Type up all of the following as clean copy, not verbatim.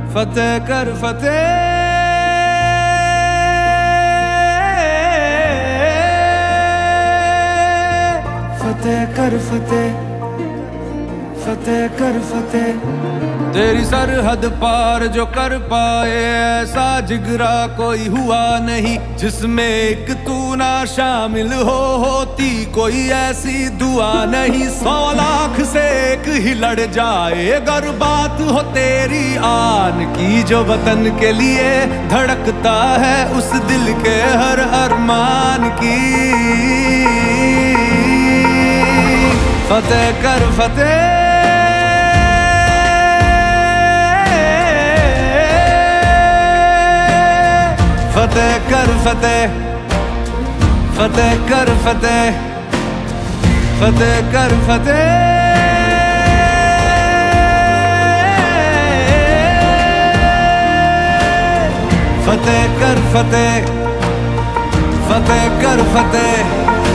फतेह कर फतेह, फतेह कर फतेह, फतेह कर फतेह। तेरी सरहद पार जो कर पाए ऐसा जिगरा कोई हुआ नहीं, जिसमें एक तू ना शामिल होती कोई ऐसी दुआ नहीं। 100 लाख से एक ही लड़ जाए अगर बात हो तेरी आन की, जो वतन के लिए धड़कता है उस दिल के हर अरमान की। फतेह कर फतेह, फतेह कर फतेह, फतेह कर फतेह, फतेह कर फतेह, फतेह कर फतेह, फतेह कर फतेह।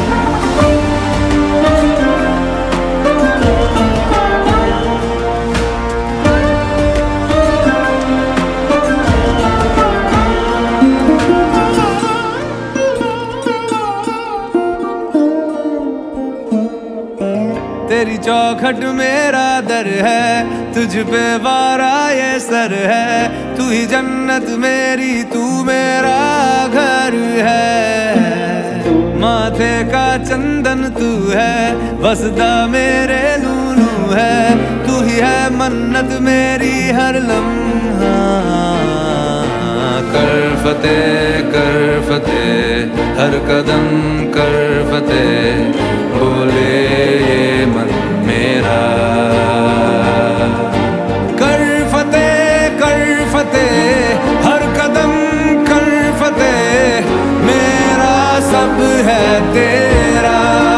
तेरी चौखट मेरा दर है, तुझ पे वारा ये सर है। तू ही जन्नत मेरी, तू मेरा घर है। माथे का चंदन तू है, बसदा मेरे नूनू है। तू ही है मन्नत मेरी हर लम्हा। कर फतेह हर कदम कर फतेह, बोले ये मन मेरा। कर फतेह हर कदम कर फतेह, मेरा सब है तेरा।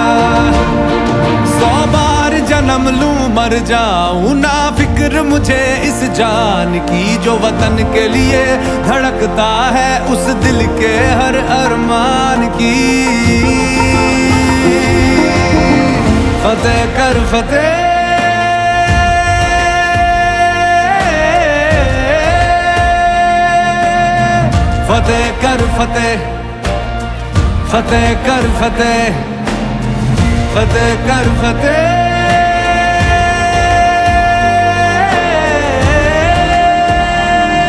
100 बार जन्म लूं मर जाऊं ना फिक्र मुझे इस जान की, जो वतन के लिए धड़कता है उस दिल के हर अरमान की। फतेह कर फतेह, फतेह कर फतेह, फतेह कर फतेह, फतेह कर फतेह,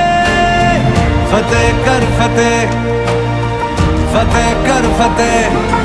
फतेह कर फतेह, फतेह कर फतेह।